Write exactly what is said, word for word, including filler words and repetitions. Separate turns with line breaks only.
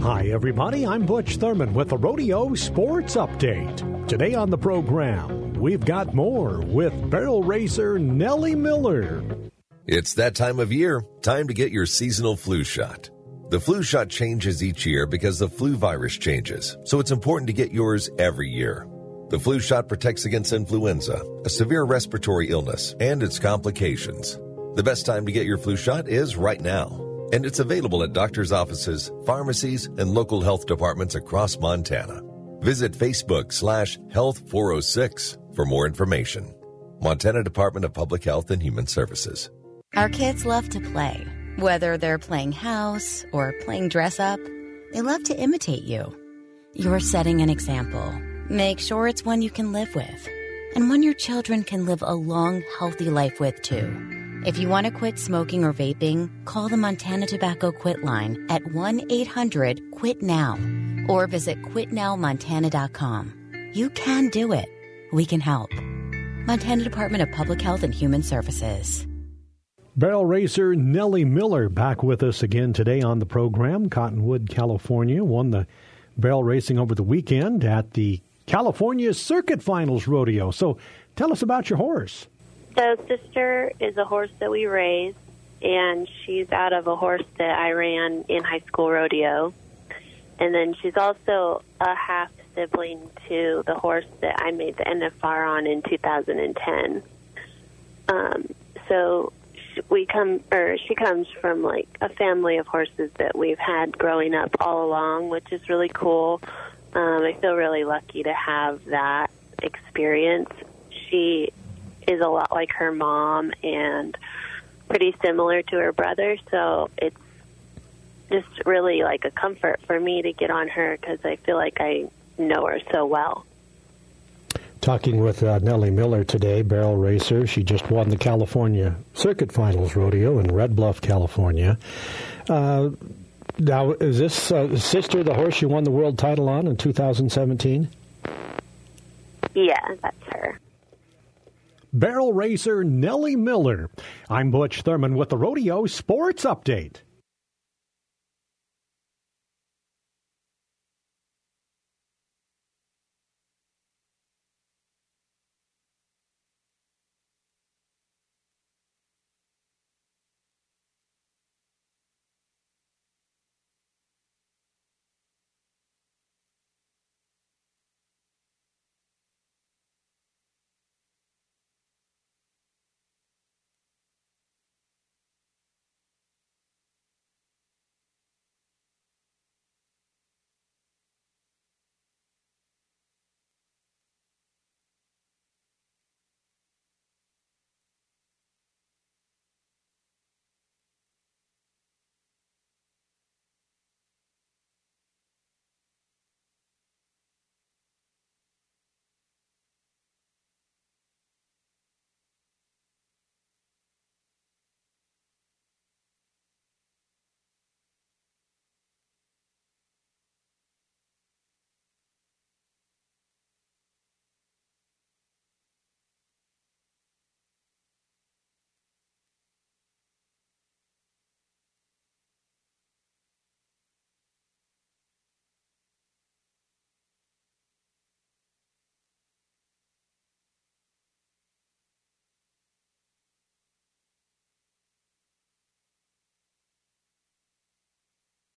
Hi, everybody. I'm Butch Thurman with the Rodeo Sports Update. Today on the program, we've got more with barrel racer Nellie Miller.
It's that time of year. Time to get your seasonal flu shot. The flu shot changes each year because the flu virus changes, so it's important to get yours every year. The flu shot protects against influenza, a severe respiratory illness, and its complications. The best time to get your flu shot is right now. And it's available at doctors' offices, pharmacies, and local health departments across Montana. Visit Facebook slash Health four oh six for more information. Montana Department of Public Health and Human Services.
Our kids love to play. Whether they're playing house or playing dress up, they love to imitate you. You're setting an example. Make sure it's one you can live with, and one your children can live a long, healthy life with, too. If you want to quit smoking or vaping, call the Montana Tobacco Quit line at one eight hundred quit now or visit quit now montana dot com. You can do it. We can help. Montana Department of Public Health and Human Services.
Barrel racer Nellie Miller back with us again today on the program. Cottonwood, California, won the barrel racing over the weekend at the California Circuit Finals Rodeo. So tell us about your horse.
So Sister is a horse that we raised, and she's out of a horse that I ran in high school rodeo. And then she's also a half sibling to the horse that I made the N F R on in two thousand ten. Um, so we come, or she comes from like a family of horses that we've had growing up all along, which is really cool. Um, I feel really lucky to have that experience. She is a lot like her mom and pretty similar to her brother, so it's just really like a comfort for me to get on her because I feel like I know her so well.
Talking with uh, Nellie Miller today, barrel racer. She just won the California Circuit Finals Rodeo in Red Bluff, California. Uh, now, is this uh, Sister the horse you won the world title on in two thousand seventeen?
Yeah, that's her.
Barrel racer Nellie Miller. I'm Butch Thurman with the Rodeo Sports Update.